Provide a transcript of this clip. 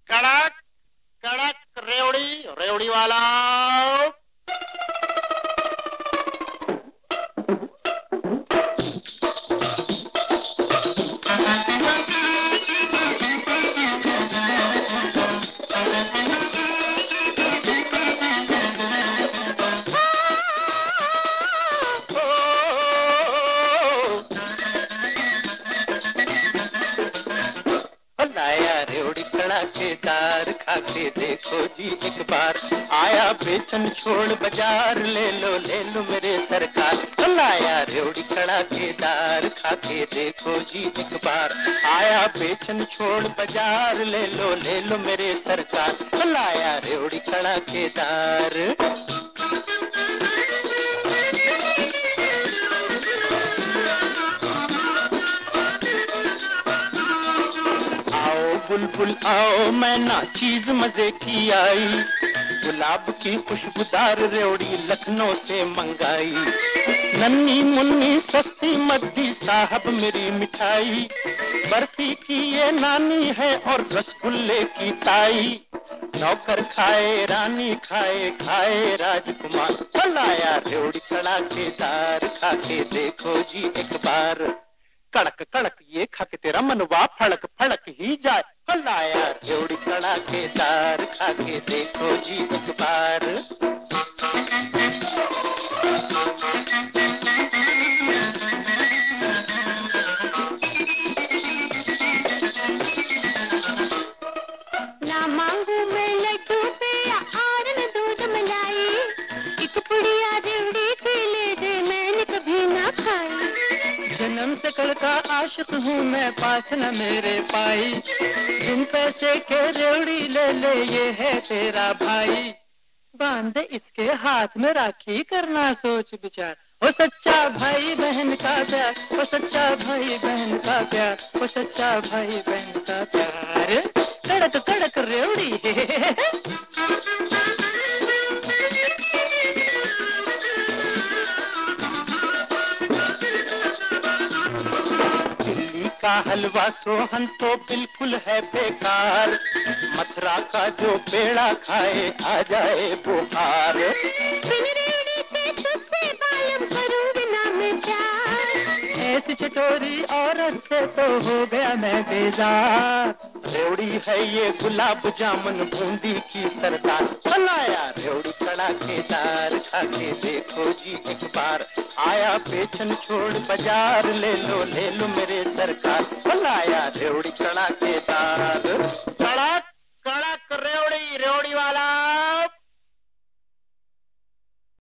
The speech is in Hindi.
कड़क कड़क रेवड़ी रेवड़ी वाला। लाया रेवड़ी कड़ाकेदार, खाके देखो जी एक बार। आया बेचन छोड़ बाजार, ले लो मेरे सरकार। लाया रेवड़ी कड़ाकेदार, खाके देखो जी एक बार। आया बेचन छोड़ बाजार, ले लो मेरे सरकार। लाया रेवड़ी कड़ाकेदार। बुलबुल आओ मैना चीज मजे की आई, गुलाब की खुशबूदार रेवड़ी लखनऊ से मंगाई। नन्ही मुन्नी सस्ती मद्दी साहब मेरी मिठाई, बर्फी की ये नानी है और रसगुल्ले की ताई। नौकर खाए रानी खाए खाए राजकुमार। लाया रेवड़ी कड़ाकेदार, खाके देखो जी एक बार। कड़क कड़क ये खा के तेरा मनवा फड़क फड़क ही जाए। लाया रेवड़ी कड़ाकेदार, खाके देखो जी एक बार। ना मांगू मैं लड्डू पे और न दूध मलाई, एक पुड़िया रेवड़ी की ले दे मैंने कभी ना खाई। जन्म से कल का आशिक हूँ मैं, पास न मेरे पाई। बिन पैसे के रेवड़ी ले ले ये है तेरा भाई। बांध इसके हाथ में राखी करना सोच विचार। वो सच्चा भाई बहन का प्यार, वो सच्चा भाई बहन का प्यार, वो सच्चा भाई बहन का प्यार। कड़क कड़क रेवड़ी का हलवा सोहन तो बिल्कुल है बेकार, मथुरा का जो पेड़ा खाए आ जाए बुखार। बिन रेवड़ी के तुझसे बालम करूंगी ना मैं प्यार, ऐसी चटोरी औरत से तो हो गया मैं बेजार। रेवड़ी है ये गुलाब जामुन बूंदी की सरदार। लाया रेवड़ी कड़ाकेदार, खाके देखो जी एक बार। आया बेचन छोड़ बाजार, ले लो मेरे सरकार। लाया रेवड़ी कड़ाकेदार।